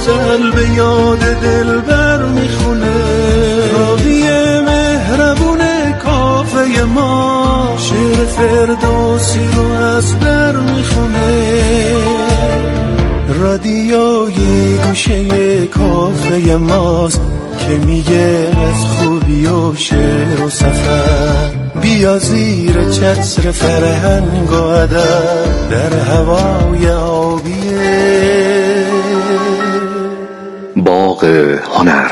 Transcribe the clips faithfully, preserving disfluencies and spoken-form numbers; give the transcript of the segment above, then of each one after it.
غزل به یاد دلبر میخونه، راوی مهربون کافه ما شعر فردوسی رو از بر میخونه. رادیوی گوشه کافه ماست که میگه از خوبی و شعر و سفر، بیا زیر چتر فرهنگ و ادب در هوای آبیه باغ هنر.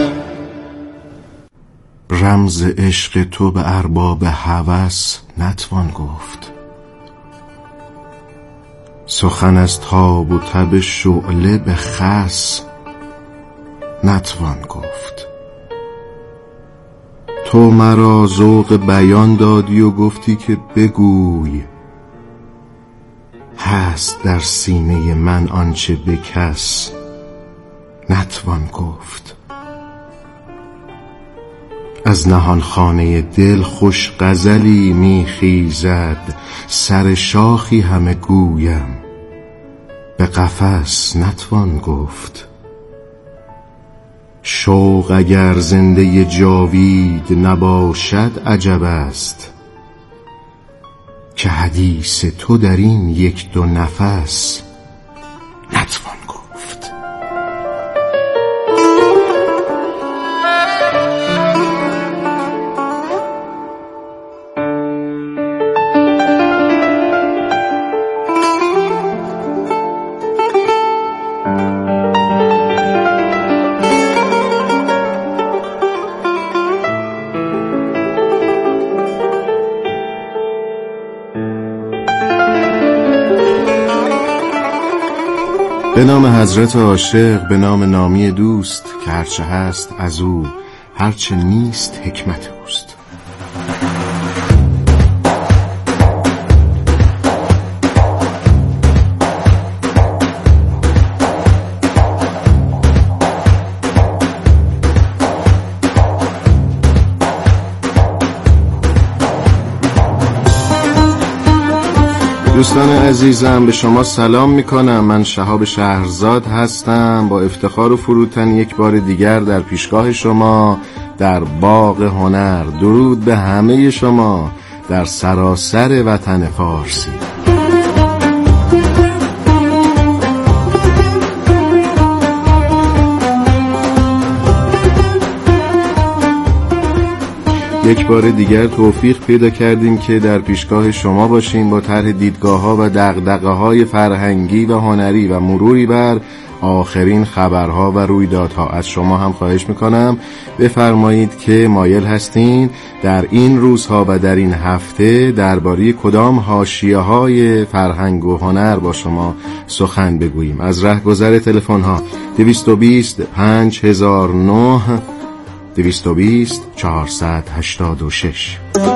رمز عشق تو به ارباب هوس نتوان گفت، سخن از تاب و تب شعله به خس نتوان گفت. تو مرا ذوق بیان دادی و گفتی که بگوی، هست در سینه من آنچه به کس نتوان گفت. از نهان خانه دل خوش غزلی میخیزد، سر شاخی همه گویم به قفس نتوان گفت. شوق اگر زنده جاوید نباشد عجب است، که حدیث تو در این یک دو نفس نتوان گفت. به نام حضرت عاشق، به نام نامی دوست که هرچه هست از او، هرچه نیست حکمت اوست. دوستان عزیزم، به شما سلام میکنم. من شهاب شهرزاد هستم، با افتخار و فروتنی یک بار دیگر در پیشگاه شما در باغ هنر. درود به همه شما در سراسر وطن فارسی. یک بار دیگر توفیق پیدا کردیم که در پیشگاه شما باشیم با طرح دیدگاه‌ها و دغدغه‌های فرهنگی و هنری و مروری بر آخرین خبرها و رویدادها. از شما هم خواهش میکنم بفرمایید که مایل هستین در این روزها و در این هفته درباره کدام حاشیه‌های فرهنگ و هنر با شما سخن بگوییم. از رهگذر تلفن‌ها دویست و بیست پنج هزار و نه، دویست و بیست چهارصد و هشتاد و شش.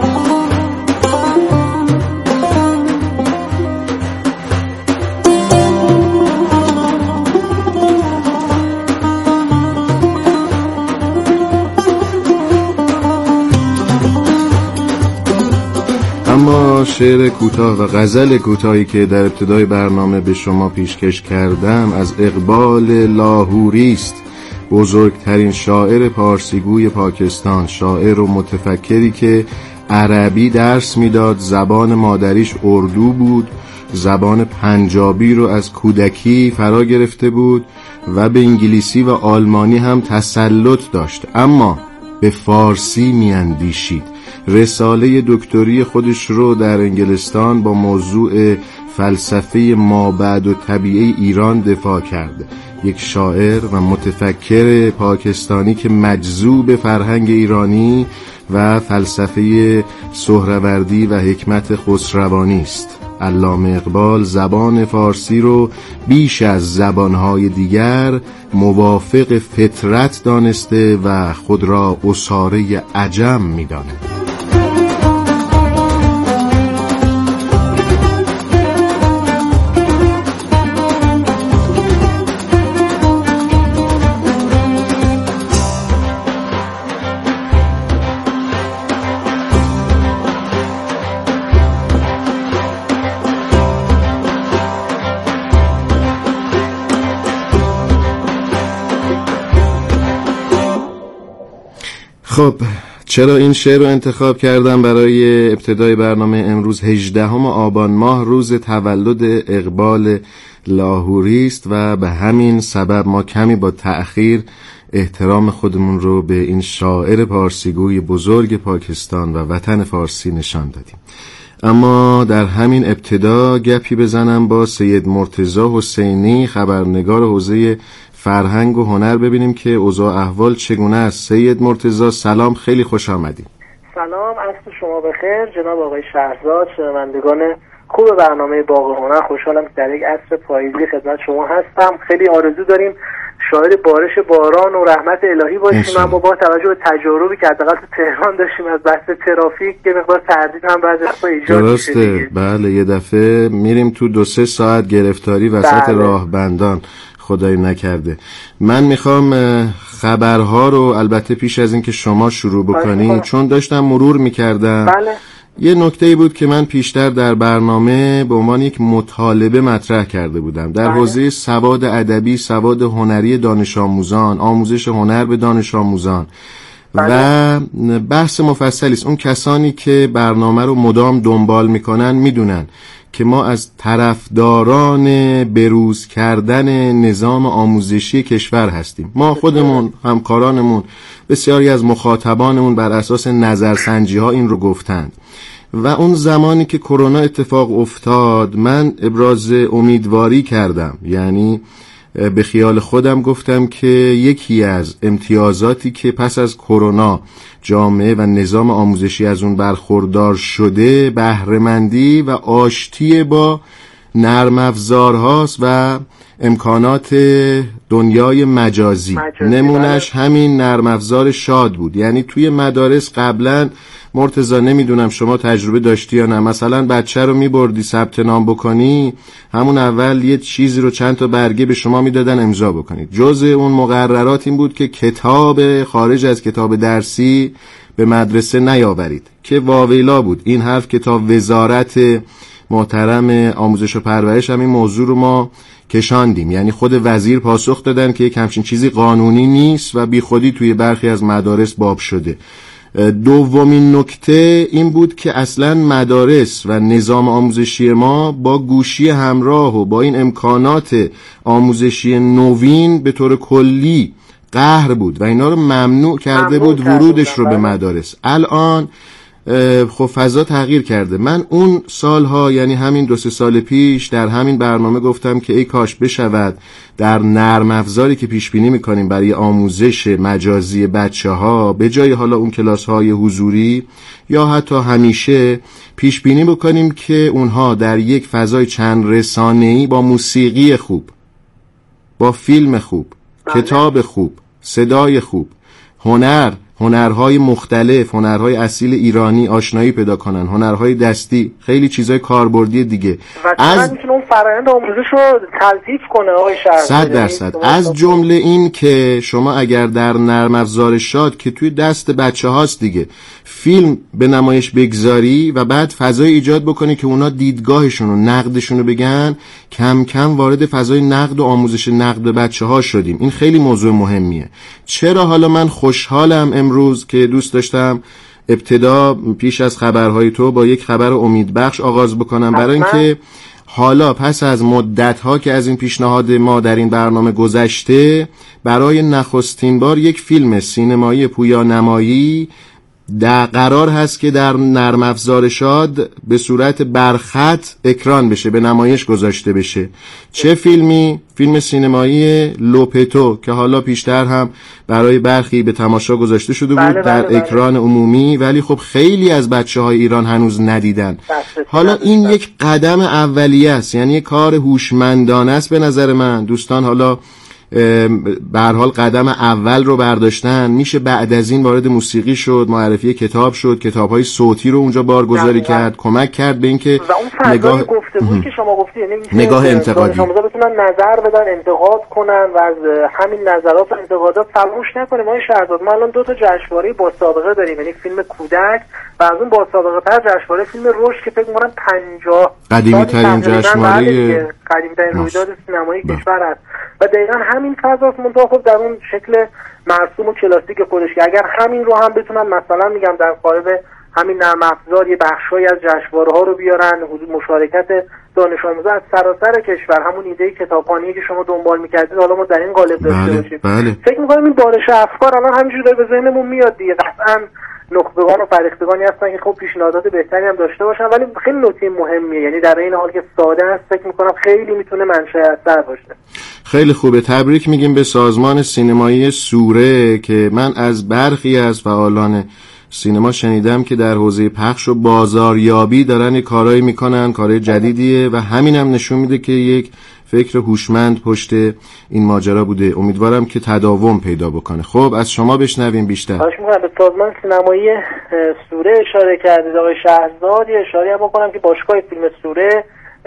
اما شعر کوتاه و غزل کوتاهی که در ابتدای برنامه به شما پیشکش کردم از اقبال لاهوری است، بزرگترین شاعر پارسیگوی پاکستان، شاعر و متفکری که عربی درس میداد، زبان مادریش اردو بود، زبان پنجابی رو از کودکی فرا گرفته بود و به انگلیسی و آلمانی هم تسلط داشت، اما به فارسی میاندیشید. رساله دکتری خودش رو در انگلستان با موضوع فلسفه مابعد و طبیعه ایران دفاع کرد. یک شاعر و متفکر پاکستانی که مجذوب فرهنگ ایرانی و فلسفه سهروردی و حکمت خسروانی است. علامه اقبال زبان فارسی رو بیش از زبانهای دیگر موافق فطرت دانسته و خود را اساره عجم می‌داند. خب چرا این شعر رو انتخاب کردم برای ابتدای برنامه امروز؟ هجدهم آبان ماه روز تولد اقبال لاهوری است و به همین سبب ما کمی با تأخیر احترام خودمون رو به این شاعر پارسیگوی بزرگ پاکستان و وطن فارسی نشان دادیم. اما در همین ابتدا گپی بزنم با سید مرتضی حسینی، خبرنگار حوزه فرهنگ و هنر، ببینیم که اوضاع احوال چگونه است. سید مرتضی سلام، خیلی خوش آمدید. سلام، عصر شما بخیر جناب آقای شهرزاد، شنوندگان خوب برنامه باغ هنر. خوشحالم که در یک عصر پاییزی خدمت شما هستم. خیلی آرزو داریم شاهد بارش باران و رحمت الهی باشیم، اما با توجه به تجاربی که حداقل تو تهران داشتیم از بحث ترافیک که مقدار تردید هم بعضی وقتا ایجاد میشه. درسته، بله، یه دفعه میریم تو دو سه ساعت گرفتاری وسط بله. راه بندان، خدای نکرده. من میخوام خبرها رو البته پیش از این که شما شروع بکنید، چون داشتم مرور میکردم بله. یه نکته‌ای بود که من پیشتر در برنامه به عنوان یک مطالبه مطرح کرده بودم در حوزه سواد ادبی، سواد هنری دانش آموزان، آموزش هنر به دانش آموزان بله. و بحث مفصلی است. اون کسانی که برنامه رو مدام دنبال میکنن میدونن که ما از طرفداران بروز کردن نظام آموزشی کشور هستیم. ما خودمون، همکارانمون، بسیاری از مخاطبانمون بر اساس نظرسنجی ها این رو گفتند و اون زمانی که کرونا اتفاق افتاد من ابراز امیدواری کردم، یعنی به خیال خودم گفتم که یکی از امتیازاتی که پس از کرونا جامعه و نظام آموزشی از اون برخوردار شده بهره‌مندی و آشتی با نرم افزارهاست و امکانات دنیای مجازی, مجازی نمونش بله. همین نرم افزار شاد بود. یعنی توی مدارس قبلا مرتضی نمیدونم شما تجربه داشتی یا نه، مثلا بچه رو میبردی ثبت نام بکنی، همون اول یه چیزی رو چند تا برگه به شما میدادن امضا بکنید. جزء اون مقررات این بود که کتاب خارج از کتاب درسی به مدرسه نیاورید، که واویلا بود این حرف که تا وزارت محترم آموزش و پرورش همین موضوع رو ما کشاندیم. یعنی خود وزیر پاسخ دادن که یک همچین چیزی قانونی نیست و بی خودی توی برخی از مدارس باب شده. دومین نکته این بود که اصلا مدارس و نظام آموزشی ما با گوشی همراه و با این امکانات آموزشی نوین به طور کلی قهر بود و اینا رو ممنوع کرده بود ورودش رو به مدارس. الان خب فضا تغییر کرده. من اون سالها، یعنی همین دو سه سال پیش، در همین برنامه گفتم که ای کاش بشود در نرم افزاری که پیش بینی میکنیم برای آموزش مجازی بچه ها، به جای حالا اون کلاس های حضوری یا حتی همیشه، پیش بینی بکنیم که اونها در یک فضای چند رسانه‌ای با موسیقی خوب، با فیلم خوب، بله. کتاب خوب، صدای خوب، هنر هنرهای مختلف، هنرهای اصیل ایرانی آشنایی پیدا کنن، هنرهای دستی، خیلی چیزای کاربردی دیگه. و از میتونه اون فرآیند آموزش رو تلطیف کنه آقای شهرزاد. صد درصد. از جمله این که شما اگر در نرم افزار شاد که توی دست بچه هاست دیگه، فیلم به نمایش بگذاری و بعد فضای ایجاد بکنی که اونا دیدگاهشون و نقدشون رو بگن، کم کم وارد فضای نقد و آموزش نقد به بچه ها شدیم. این خیلی موضوع مهمیه. چرا حالا من خوشحالم امروز که دوست داشتم ابتدا پیش از خبرهای تو با یک خبر امیدبخش آغاز بکنم، برای اینکه حالا پس از مدت‌ها که از این پیشنهاد ما در این برنامه گذشته، برای نخستین بار یک فیلم سینمایی پویانمایی در قرار هست که در نرم افزار شاد به صورت برخط اکران بشه، به نمایش گذاشته بشه. چه فیلمی؟ فیلم سینمایی لوپتو که حالا پیشتر هم برای برخی به تماشا گذاشته شده بود بله در بله اکران بله. عمومی، ولی خب خیلی از بچه های ایران هنوز ندیدن. حالا این یک قدم اولیه است، یعنی یک کار هوشمندانه است به نظر من. دوستان حالا به هر حال قدم اول رو برداشتن، میشه بعد از این وارد موسیقی شد، معرفی کتاب شد، کتاب‌های صوتی رو اونجا بارگذاری کرد، کمک کرد به اینکه نگاه گفتگویی که شما گفتی، یعنی نگاه انتقادی شما بتونن نظر بدن، انتقاد کنن و از همین نظرات و انتقادات فراموش نکنیم. ما شهرزاد ما الان دو تا جشنواره با سابقه داریم، یعنی فیلم کودک و از اون با سابقه تر جشنواره فیلم رشد که فکر می‌کنم پنجاه قدیمی ترین جشنواره قدیمی ترین رویداد سینمایی کشور است و دقیقاً همین فضاست، منتها خب در اون شکل مرسوم و کلاسیک خودش که اگر همین رو هم بتونن مثلا میگم در قالب همین نرم افزار یه بخشایی از جشنواره‌ها رو بیارن، حضور مشارکت دانش آموزا از سراسر کشور، همون ایده کتابخوانی که شما دنبال می‌کردید حالا ما در این قالب داشته بله، باشیم. بله. فکر می‌کنم این بارش افکار الان همینجوری به ذهنمون میاد دیگه. قطعاً نخبگان و فرهیختگانی هستن که خب پیشنهادات بهتری هم داشته باشن، ولی خیلی نکته مهمیه، یعنی در این حال که ساده است فکر می‌کنم خیلی میتونه منشأ اثر باشه. خیلی خوبه. تبریک میگیم به سازمان سینمایی سوره که من از برخی از فعالان سینما شنیدم که در حوزه پخش و بازاریابی دارن یه کارایی میکنن، کارهای جدیدیه و همین هم نشون میده که یک فکر هوشمند پشت این ماجرا بوده. امیدوارم که تداوم پیدا بکنه. خب از شما بشنویم بیشتر. خواهش می‌کنم. به سازمان سینمایی سوره اشاره کردید آقای شهرزاد. یه اشاره هم بکنم که باشگاه فیلم سوره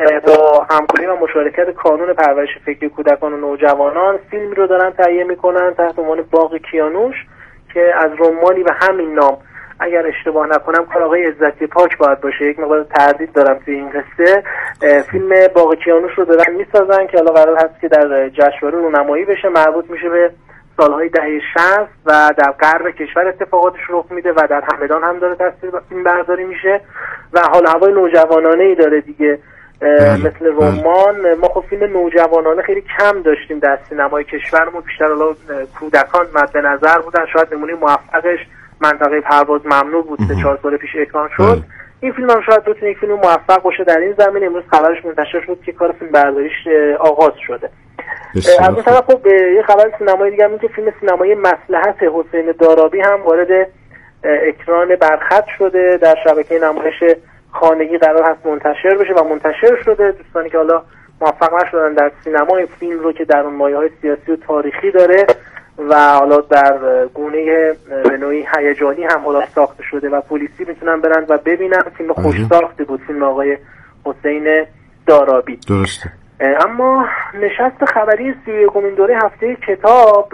با همکاری و مشارکت کانون پرورش فکری کودکان و نوجوانان فیلمی رو دارن تهیه میکنن تحت عنوان باغ کیانوش که از رمانی به همین نام، اگر اشتباه نکنم کار آقای عزتی پاک باید باشه، یک مقدار تردید دارم توی این قصه، فیلم باغ کیانوش رو دارن میسازن که الان قرار هست که در جشنواره رونمایی بشه، مربوط میشه به سالهای دهه شصت و در غرب کشور اتفاقاتش رخ میده و در همدان هم داره تصویر فیلم برداری میشه و حال هوای نوجوانانه ای داره دیگه. بله، مثل رمان بله. ما خب فیلم نوجوانانه خیلی کم داشتیم در سینمای کشورمون، بیشتر حالا کودکان مد نظر بودن. شاید نمونه موفقش منطقه پرواز ممنوع بود که چهار سال پیش اکران شد. بله. این فیلم هم شاید بتونه یک فیلم موفق باشه در این زمینه. امروز خبرش منتشر شد که کار فیلم برداریش آغاز شده. از اون طرف خب یه خبر سینمایی دیگه هم که فیلم سینمایی مصلحت حسین دارابی هم وارد اکران برخط شده، در شبکه نمایش خانگی قرار هست منتشر بشه و منتشر شده. دوستانی که حالا موفق نشدن در سینما این فیلم رو که در اون مایه‌های سیاسی و تاریخی داره و حالا در گونه به نوعی هیجانی هم حالا ساخته شده و پلیسی میتونن برن و ببینن. فیلم خوش ساخته بود، فیلم آقای حسین دارابی. درسته. اما نشست خبری سی و یکمین دوره هفته کتاب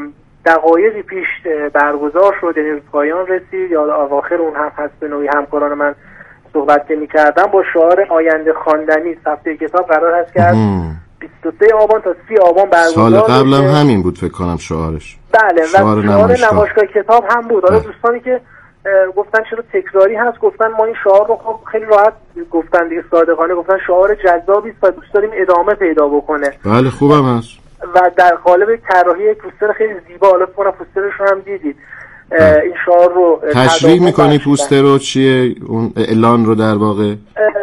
دقایقی پیش برگزار شد، یعنی پایان رسید، یا اواخر اون هم هست به نوعی همکاران من صحبت که می‌کردم با شعار آینده خواندنی. هفته کتاب قرار هست که از بیست و سه آبان تا سی آبان برگزار سال قبل هم همین بود فکر کنم شعارش. بله، شعار و شعار نمایشگاه کتاب هم بود. حالا دوستانی که گفتن چرا تکراری هست، گفتن ما این شعار رو خب خیلی راحت گفتن دیگه، صادقانه گفتن شعار جذابی است و دوست داریم ادامه پیدا بکنه. بله خوبم هست. و در قالب طراحی یک پوستر خیلی زیبا، حالا فکر کنم پوسترش رو هم دیدید. این شعار رو تشریح میکنی پوستر رو چیه اون اعلان رو؟ در واقع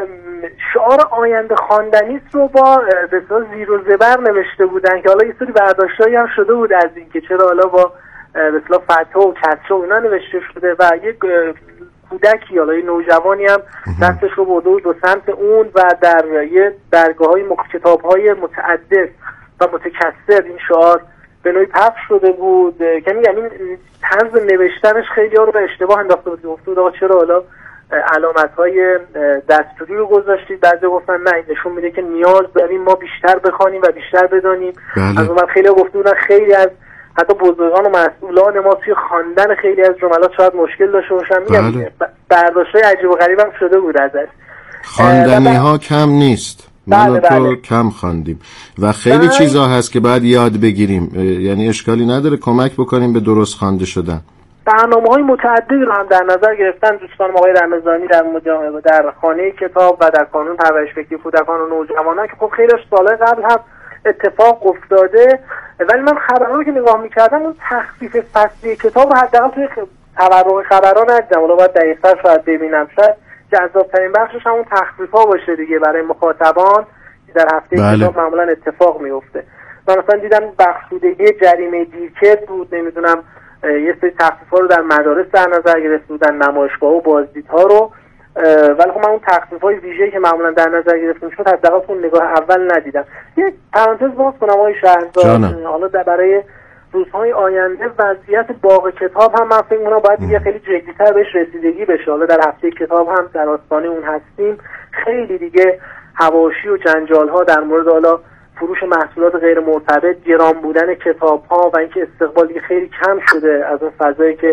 شعار آینده خواندنی رو با به اصطلاح زیر و زبر نوشته بودن که حالا یه سری برداشتایی هم شده بود از این که چرا حالا با به اصطلاح فتحه و کسره و اینا نوشته شده و یک کودکی حالا یه نوجوانی هم دستش رو برده بود به سمت اون و در یه درگاه‌های کتاب‌های متعدد و متکثر این شعار به نوعی پخش شده بود که میگم این طرز نوشتنش خیلی ها رو به اشتباه انداخته بود. گفته بود آقا چرا حالا علامت‌های دستوری رو گذاشتید؟ بعضی گفتن نه، این نشون میده که نیاز داریم ما بیشتر بخوانیم و بیشتر بدانیم. بله. از اون خیلی ها گفته بودن خیلی از حتی بزرگان و مسئولان ما توی خواندن خیلی از جملات شاید مشکل داشته باشن. میگم بله. برداشت‌های عجیب و غریب هم شده بود ازش. خواندنی ها کم نیست. بله ما تو بله. کم خواندیم و خیلی بله. چیزا هست که باید یاد بگیریم، یعنی اشکالی نداره کمک بکنیم به درست خوانده شدن. برنامه‌های متعددی رو هم در نظر گرفتن دوستان آقای رمضانی در مجامعه در خانه کتاب و در کانون پرورش فکری کودکان و نوجوانان که خب خیلی سال‌های قبل هم اتفاق افتاده، ولی من خبرها رو که نگاه می‌کردم اون تخفیف فصلی کتاب رو حداقل توی تورق خبرها ندیدم. حالا باید دقیق‌تر شاید ببینم، شاید جذاب‌ترین بخشش همون تخفیف‌ها باشه دیگه برای مخاطبان که در هفته بله. کتاب معمولاً اتفاق میفته. من مثلا دیدم بخشودگی جریمه دیرکت بود، نمیدونم یه سری تخفیف‌ها رو در مدارس در نظر گرفته بودن، نمایشگاه و بازدیدها رو، ولی خب من اون تخفیف‌های ویژه‌ای که معمولاً در نظر گرفته میشد حداقل اون نگاه اول ندیدم. یک پرانتز باز کنم آقای شهرزاد، حالا در برای روزهای آینده وضعیت باغ کتاب هم من فکر می‌کنم باید دیگه خیلی جدی‌تر بهش رسیدگی بشه. حالا در هفته کتاب هم در آستانه اون هستیم، خیلی دیگه حواشی و جنجال‌ها در مورد حالا فروش محصولات غیر مرتبط، گران بودن کتاب‌ها و اینکه استقبال دیگه خیلی کم شده از اون فضایی که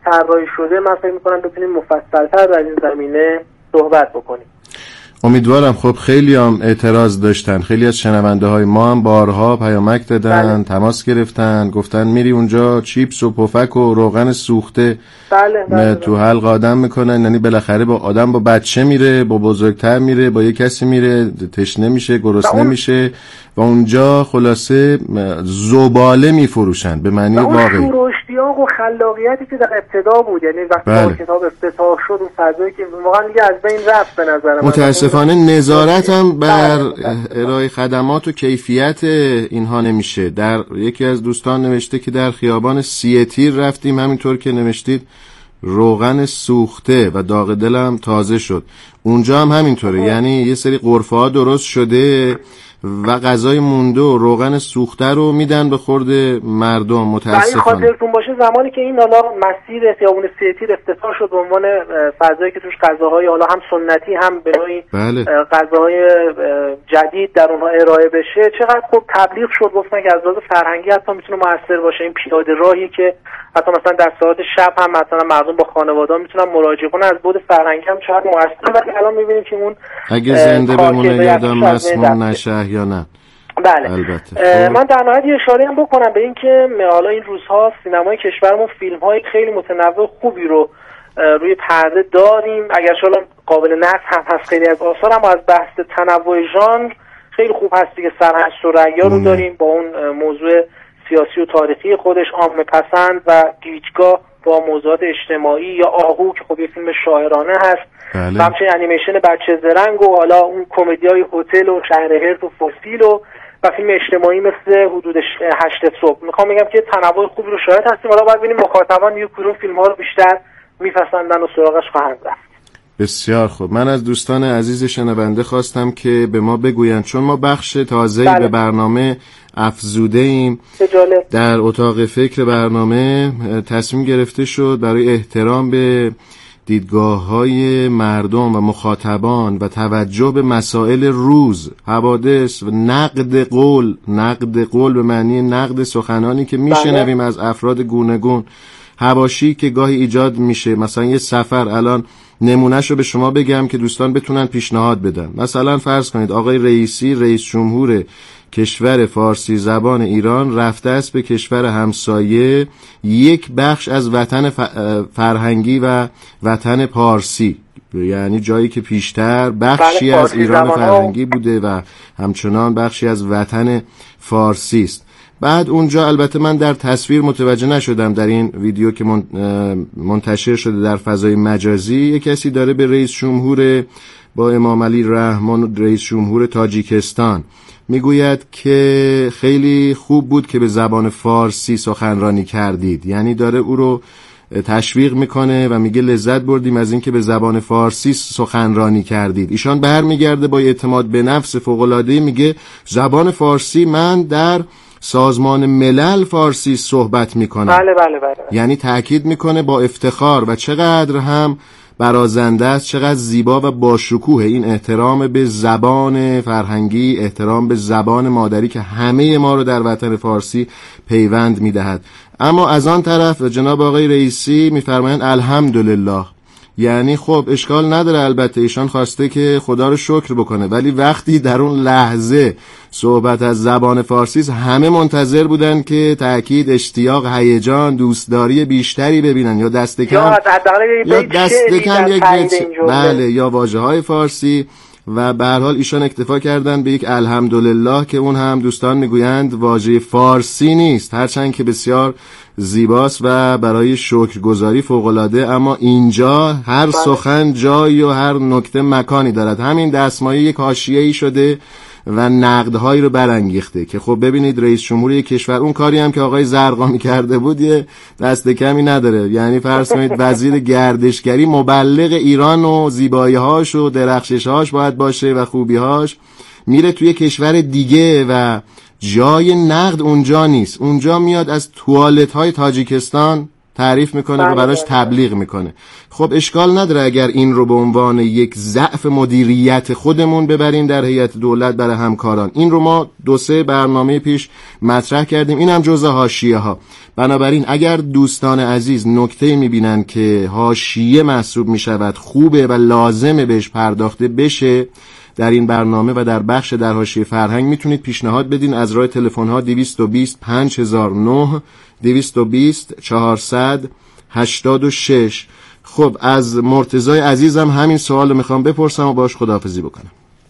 طراحی شده من فکر می‌کنم بتونیم مفصل‌تر در این زمینه صحبت بکنیم. امیدوارم. خب خیلی هم اعتراض داشتن، خیلی از شنونده های ما هم بارها پیامک دادن، بله. تماس گرفتن، گفتن میری اونجا چیپس و پفک و روغن سوخته بله بله تو حلق آدم میکنن، یعنی بالاخره با آدم با بچه میره، با بزرگتر میره، با یه کسی میره تشنه میشه، گرسنه میشه و اونجا خلاصه زباله میفروشن به معنی واقعی. اون شوراشیاق و خلاقیتی که در ابتدا بود، یعنی وقتی بله. کتاب افتتاح شد اون فضایی که واقعا دیگه از بین رفت به نظر من. متاسفانه نظارت هم بر ارائه خدمات و کیفیت اینها نمیشه. در یکی از دوستان نوشته که در خیابان سیه تیر رفتیم، همینطور که نوشتید روغن سوخته و داغ دلم تازه شد. اونجا هم همینطوره، یعنی یه سری غرفه ها درست شده و غذای مونده و روغن سوخته رو میدن به خورد مردم. متاسفانه خاطرتون باشه زمانی که این حالا مسیر خیابون سیه تیر افتتاح شد به عنوان فضایی که توش غذاهای حالا هم سنتی هم به نوعی بله. غذاهای جدید در اونها ارائه بشه، چقدر خوب تبلیغ شد، گفتن که از لحاظ فرهنگی حتی میتونه موثر باشه. این پیاده راهی که حتی مثلا در ساعات شب هم مثلا مردم با خانواده‌ها میتونن مراجعه کنن، از بود فرهنگی هم چقدر موثر. ولی الان میبینیم که اون اگه زنده بمونه یادم مسموم نشه یا نه. بله. البته. من در نهایت یه اشاره هم بکنم به این که حالا این روزها سینمای کشورمون فیلم‌های خیلی متنوع خوبی رو روی پرده داریم، اگر حالا قابل نقد هم هست خیلی از آثار، هم از بحث تنوع ژانر خیلی خوب هست دیگه. سرهنگ ثریا رو داریم با اون موضوع سیاسی و تاریخی خودش، عامه پسند و گیجگاه با موضوعات اجتماعی، یا آهو که خب یه فیلم شاعرانه هست، بله. و همچنین انیمیشن بچه زرنگ و حالا اون کمدیای هتل و شهر هرت و فسیل و و فیلم اجتماعی مثل حدود هشت صبح. میخوام بگم که تنوع خوبی رو شاهد هستیم. حالا باید ببینیم مخاطبان یک کدوم فیلم ها رو بیشتر میپسندن و سراغش خواهند رفت. بسیار خوب. من از دوستان عزیز شنونده خواستم که به ما بگویند، چون ما بخش تازه‌ای بله. به برنامه افزوده ایم. در اتاق فکر برنامه تصمیم گرفته شد برای احترام به دیدگاه‌های مردم و مخاطبان و توجه به مسائل روز، حوادث و نقد قول، نقد قول به معنی نقد سخنانی که میشنویم از افراد گوناگون، حواشی که گاهی ایجاد میشه. مثلا یه سفر، الان نمونهش رو به شما بگم که دوستان بتونن پیشنهاد بدن. مثلا فرض کنید آقای رئیسی، رئیس جمهور کشور فارسی زبان ایران، رفته است به کشور همسایه، یک بخش از وطن فرهنگی و وطن پارسی، یعنی جایی که پیشتر بخشی از ایران فرهنگی بوده و همچنان بخشی از وطن فارسی است. بعد اونجا البته من در تصویر متوجه نشدم، در این ویدیو که منتشر شده در فضای مجازی، یک کسی داره به رئیس جمهور با امام علی رحمان، رئیس جمهور تاجیکستان، میگوید که خیلی خوب بود که به زبان فارسی سخنرانی کردید. یعنی داره او رو تشویق میکنه و میگه لذت بردیم از این که به زبان فارسی سخنرانی کردید. ایشان برمیگرده با اعتماد به نفس فوق‌العاده‌ای میگه زبان فارسی، من در سازمان ملل فارسی صحبت میکنه. بله بله بله. یعنی تأکید میکنه با افتخار و چقدر هم برازنده است، چقدر زیبا و باشکوه این احترام به زبان فرهنگی، احترام به زبان مادری که همه ما رو در وطن فارسی پیوند میدهد. اما از آن طرف جناب آقای رئیسی میفرمایند الحمدلله، یعنی خب اشکال نداره، البته ایشان خواسته که خدا رو شکر بکنه، ولی وقتی در اون لحظه صحبت از زبان فارسی، همه منتظر بودن که تأکید، اشتیاق، هیجان، دوستداری بیشتری ببینن، یا دست کم یا دست کم یک بله یا واژه‌های فارسی. و به هر حال ایشان اکتفا کردن به یک الحمدلله که اون هم دوستان میگویند واژه فارسی نیست، هرچند که بسیار زیباست و برای شکرگزاری فوق‌العاده، اما اینجا هر سخن جایی و هر نکته مکانی دارد. همین دستمایه یک حاشیه‌ای شده و نقدهایی رو برانگیخته که خب ببینید رئیس جمهور یک کشور، اون کاری هم که آقای زرقامی کرده بود یه دست کمی نداره. یعنی فرض کنید وزیر گردشگری مبلغ ایران و زیبایی‌هاش و درخشش‌هاش باید باشه و خوبی‌هاش، میره توی کشور دیگه و جای نقد اونجا نیست. اونجا میاد از توالت‌های تاجیکستان تعریف میکنه و براش تبلیغ میکنه. خب اشکال نداره اگر این رو به عنوان یک ضعف مدیریت خودمون ببریم در هیئت دولت برای همکاران. این رو ما دو سه برنامه پیش مطرح کردیم، اینم جزء حاشیه ها. بنابراین اگر دوستان عزیز نکته میبینن که حاشیه محسوب میشود، خوبه و لازمه بهش پرداخته بشه در این برنامه و در بخش در حاشیه فرهنگ، میتونید پیشنهاد بدین از راه تلفن ها دویست و بیست پنج هزار و نه، دویست و بیست چهارصد هشتاد و شش. خب از مرتضی عزیزم همین سوال رو میخوام بپرسم و باش خداحافظی بکنم.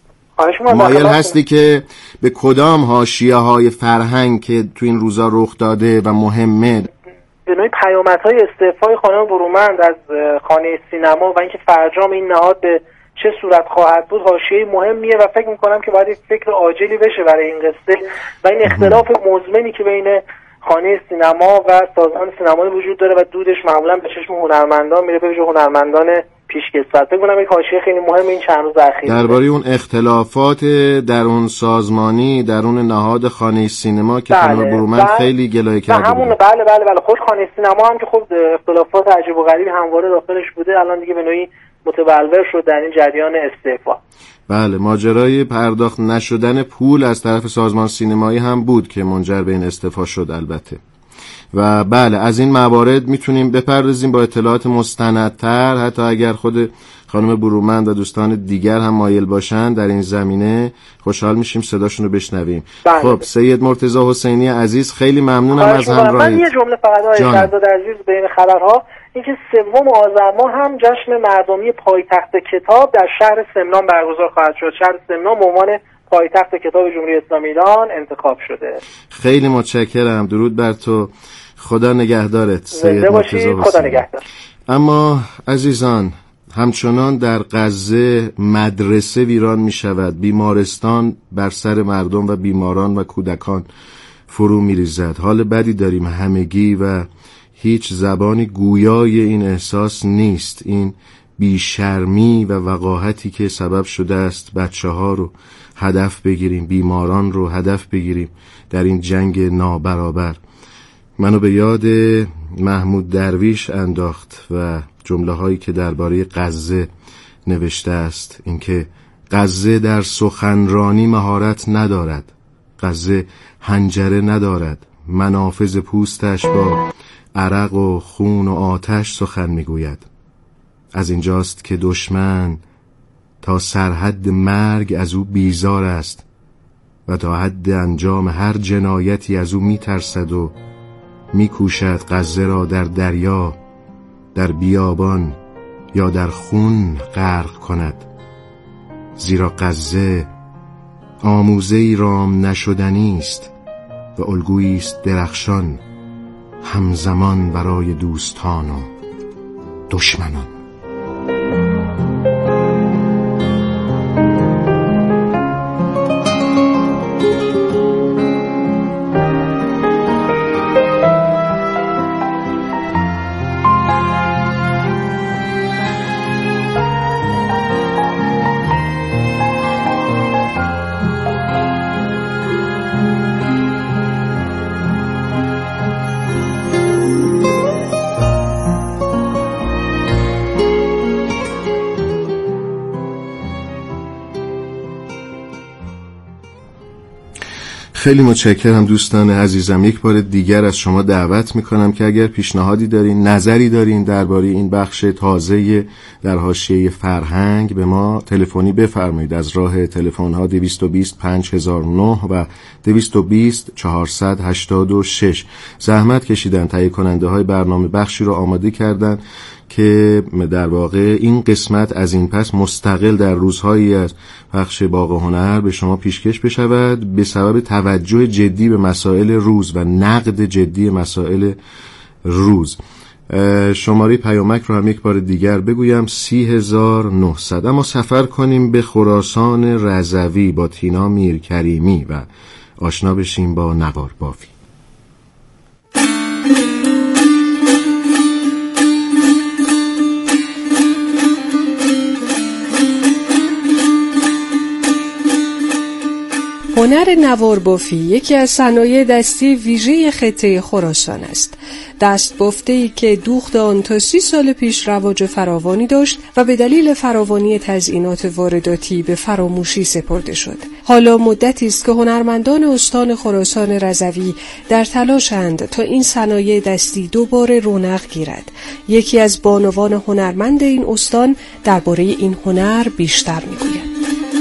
مایل هستی که به کدام حاشیه های فرهنگ که تو این روزا رخ داده و مهمه، به نوعی پیامدهای استعفای خانم برومند از خانه سینما و اینکه فرجام این نهاد به چه صورت خواهد بود، حاشیه مهمیه و فکر میکنم که باید فکر عاجلی بشه برای این قصه و این اختلاف مزمنی که بین خانه سینما و سازمان سینمایی وجود داره و دودش معمولا به چشم هنرمندان میره، به ویژه هنرمندان پیشکسوت. فکر کنم یک حاشیه خیلی مهم این چند روز اخیر درباره اون اختلافات در اون سازمانی در اون نهاد خانه سینما که خانم برومند خیلی گلایه کرده همون بود. بله بله بله خود خانه سینما هم که خب اختلافات عجیب و غریبی همواره داخلش بوده، الان دیگه به نوعی متبلور شد در این جریان استعفا. بله، ماجرای پرداخت نشدن پول از طرف سازمان سینمایی هم بود که منجر به این استعفا شد البته. و بله از این موارد میتونیم بپردازیم با اطلاعات مستندتر، حتی اگر خود خانم برومند و دوستان دیگر هم مایل باشن در این زمینه خوشحال میشیم صداشون رو بشنویم. بله. خب سید مرتضی حسینی عزیز خیلی ممنونم از همراهیت. من یه جمله فقط آقای شهرزاد عزیز بین خبرها، اینکه سوم آذر ماه هم جشن مردمی پایتخت کتاب در شهر سمنان برگزار خواهد شد. شهر سمنان به عنوان پایتخت کتاب جمهوری اسلامی ایران انتخاب شده. خیلی متشکرم، درود بر تو، خدا نگهدارت سید مرتضی حسینی. خدا نگهدار. اما عزیزان، همچنان در غزه مدرسه ویران می شود، بیمارستان بر سر مردم و بیماران و کودکان فرو می ریزد. حال بدی داریم همگی و هیچ زبانی گویای این احساس نیست، این بیشرمی و وقاحتی که سبب شده است بچه ها رو هدف بگیریم، بیماران رو هدف بگیریم در این جنگ نابرابر. منو به یاد محمود درویش انداخت و جمله هایی که درباره غزه نوشته است، اینکه غزه در سخنرانی مهارت ندارد، غزه حنجره ندارد، منافذ پوستش با عرق و خون و آتش سخن میگوید. از اینجاست که دشمن تا سرحد مرگ از او بیزار است و تا حد انجام هر جنایتی از او میترسد و میکوشد غزه را در دریا، در بیابان یا در خون غرق کند، زیرا غزه آموزه‌ای رام نشدنی است و الگویی است درخشان همزمان برای دوستان و دشمنان. خیلی متشکرم دوستان عزیزم. یک بار دیگر از شما دعوت میکنم که اگر پیشنهادی دارین، نظری دارین درباره این بخش تازه در حاشیه فرهنگ به ما تلفنی بفرمایید از راه تلفن ها دویست و بیست پنج هزار و نه و دویست و بیست چهارصد هشتاد و شش. زحمت کشیدن تهیه کننده های برنامه بخشی رو آماده کردن که در واقع این قسمت از این پس مستقل در روزهایی از پخش باغ هنر به شما پیشکش بشود به سبب توجه جدی به مسائل روز و نقد جدی مسائل روز. شماره پیامک رو هم یک بار دیگر بگویم سی هزار و نهصد. اما سفر کنیم به خراسان رضوی با تینا میرکریمی و آشنا بشیم با نوار بافی. هنر نوار بافی یکی از صنایع دستی ویژه خطه خراسان است. دست بافته‌ای که دوخت آن تا سی سال پیش رواج فراوانی داشت و به دلیل فراوانی تزیینات وارداتی به فراموشی سپرده شد. حالا مدتی است که هنرمندان استان خراسان رضوی در تلاشند تا این صنایع دستی دوباره رونق گیرد. یکی از بانوان هنرمند این استان درباره این هنر بیشتر می‌گوید.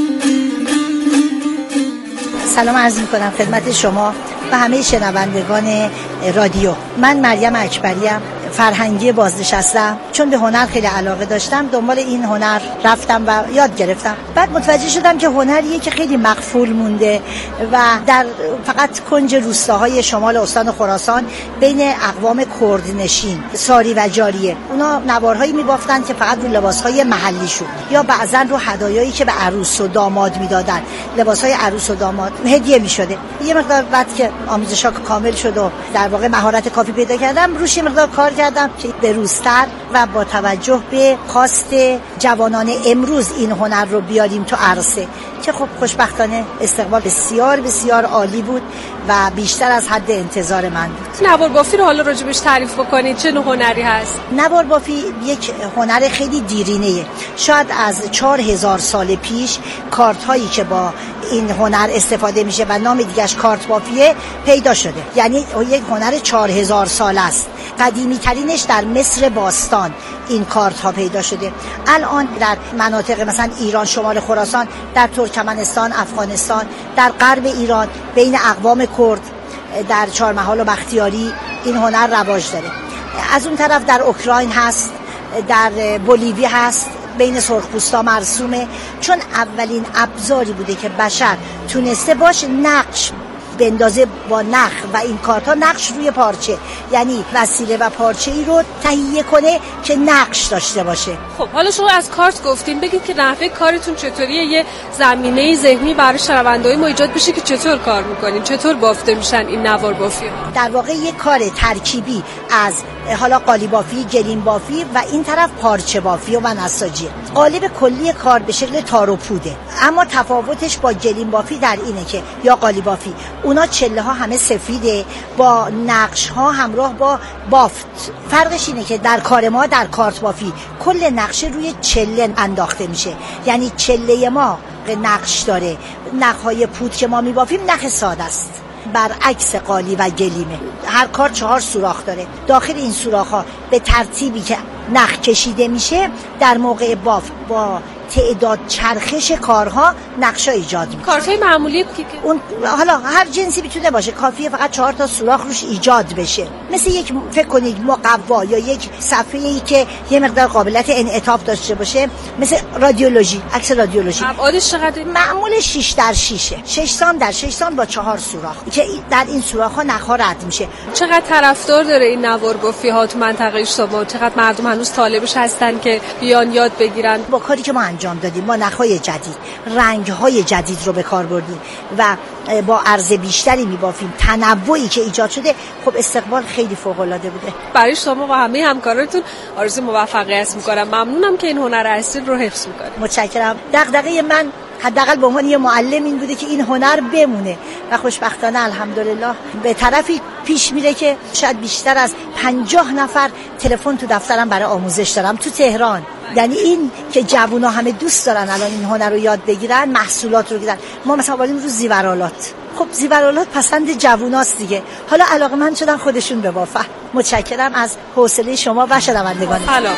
سلام عرض می‌کنم خدمت شما و همه شنوندگان رادیو. من مریم اکبریم، فرهنگی بازنشستم. چون به هنر خیلی علاقه داشتم دنبال این هنر رفتم و یاد گرفتم. بعد متوجه شدم که هنریه که خیلی مغفول مونده و در فقط کنج روستاهای شمال استان خراسان بین اقوام کردنشین ساری و جاریه. اونا نوارهایی می‌بافتن که فقط رو لباسهای محلیشون یا بعضن رو هدایایی که به عروس و داماد میدادن، لباسهای عروس و داماد هدیه میشده. یه مقدار بعد که آموزش‌ها کامل شد و در واقع مهارت کافی پیدا کردم، روش یه مقدار کار کردم که بروزتر و با توجه به خواست جوانان امروز این هنر رو بیاریم تو عرصه، که خب خوشبختانه استقبال بسیار بسیار عالی بود و بیشتر از حد انتظار من بود. نوار بافی رو حالا راجبش تعریف بکنید، چه نوع هنری هست؟ نوار بافی یک هنر خیلی دیرینه‌ایه. شاید از چهار هزار سال پیش کارت هایی که با این هنر استفاده میشه و نام دیگه‌اش کارت بافیه پیدا شده. یعنی یک هنر چهار هزار سال است. قدیمی ترینش در مصر باستان این کارت ها پیدا شده. الان در مناطق مثلا ایران، شمال خراسان، در ترکمنستان، افغانستان، در غرب ایران بین اقوام کرد، در چهارمحال و بختیاری این هنر رواج داره. از اون طرف در اوکراین هست، در بولیوی هست، بین سرخپوستا مرسومه، چون اولین ابزاری بوده که بشر تونسته باش نقش بندازه با نخ و این کارتا نقش روی پارچه، یعنی وسیله و پارچه ای رو تهیه کنه که نقش داشته باشه. خب حالا شما از کارت گفتین، بگید که نحوه کارتون چطوریه، یه زمینه ذهنی برای شنونده‌های ما ایجاد بشه که چطور کار میکنین، چطور بافته میشن این نوار بافی ها. در واقع یک کار ترکیبی از حالا قالی بافی، گلیم بافی و این طرف پارچه بافی و نساجی. قالب کلی کار به شکل تار و پوده، اما تفاوتش با گلیم بافی در اینه که یا قالی بافی اونا چله ها همه سفیده با نقش ها همراه با بافت. فرقش اینه که در کار ما در کارت بافی کل نقشه روی چله انداخته میشه، یعنی چله ما نقش داره. نخ های پود که ما میبافیم نخ ساده است، برعکس قالی و گلیمه. هر کار چهار سوراخ داره. داخل این سوراخ ها به ترتیبی که نخ کشیده میشه در موقع بافت با تعداد چرخش کارها نقشا ایجاد میشه. کارتای معمولی که اون حالا هر جنسی میتونه باشه، کافیه فقط چهار تا سوراخ روش ایجاد بشه. مثل یک فکر کنید مقوا یا یک صفحه‌ای که یه مقدار قابلیت انعطاف داشته باشه، مثل رادیولوژی، عکس رادیولوژی. ابعادش چقدر؟ معمول شش در شش، شش سانت در شش سانت با چهار سوراخ که در این سوراخ‌ها نخ‌ها رد میشه. چقدر طرفدار داره این نوار بافی ها تو منطقه شما؟ چقدر مردم هنوز طالبش هستن که بیان یاد بگیرن؟ با کاری که ما انجام دادیم، با نخ‌های جدید، رنگ‌های جدید رو به کار بردیم و با عرض بیشتری می‌بافیم، تنوعی که ایجاد شده، خب استقبال خیلی فوق‌العاده بوده. برای شما و همه همکارانتون آرزوی موفقیت می‌کنم. ممنونم که این هنر اصیل رو حفظ می‌کنید. متشکرم. دغدغه من حداقل به عنوان یه معلم این بوده که این هنر بمونه و خوشبختانه الحمدلله به طرفی پیش میره که شاید بیشتر از پنجاه نفر تلفن تو دفترم برای آموزش دارم تو تهران. یعنی این که جوونا همه دوست دارن الان این هنر رو یاد بگیرن، محصولات رو بگیرن. ما مثلا بالیم رو زیورالات، خب زیورالات پسند جووناست دیگه، حالا علاقه‌مند شدن خودشون ببافن. متشکرم از حوصله شما و شنوندگان. سلامت.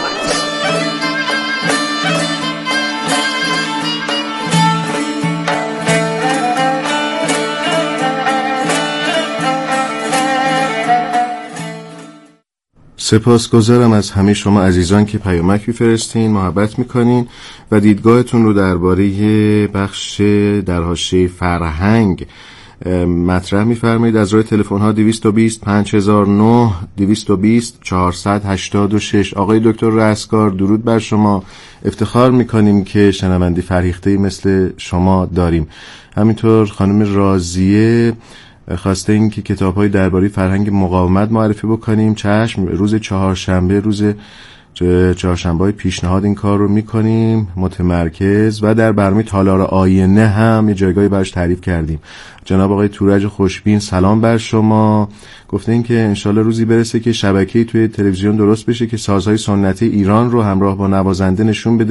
سپاسگزارم از همه شما عزیزان که پیامک می‌فرستین، محبت می‌کنین و دیدگاهتون رو درباره بخش در حاشیه فرهنگ مطرح می‌فرمایید. از راه تلفن‌ها دویست و بیست پنج هزار و نه، دویست و بیست چهارصد و هشتاد و شش. آقای دکتر رستگار، درود بر شما. افتخار می‌کنیم که شنوندی فرهیخته‌ای مثل شما داریم. همینطور خانم رازیه خواسته این که کتاب‌های درباره فرهنگ مقاومت معرفی بکنیم. چشم. روز چهارشنبه روز چهارشنبه‌های پیشنهاد این کار رو میکنیم متمرکز و در برنامه تالار آینه هم یه جایگاهی براش تعریف کردیم. جناب آقای تورج خوشبین سلام بر شما، گفته این که انشالله روزی برسه که شبکه‌ای توی تلویزیون درست بشه که سازهای سنتی ایران رو همراه با نوازنده نشون بده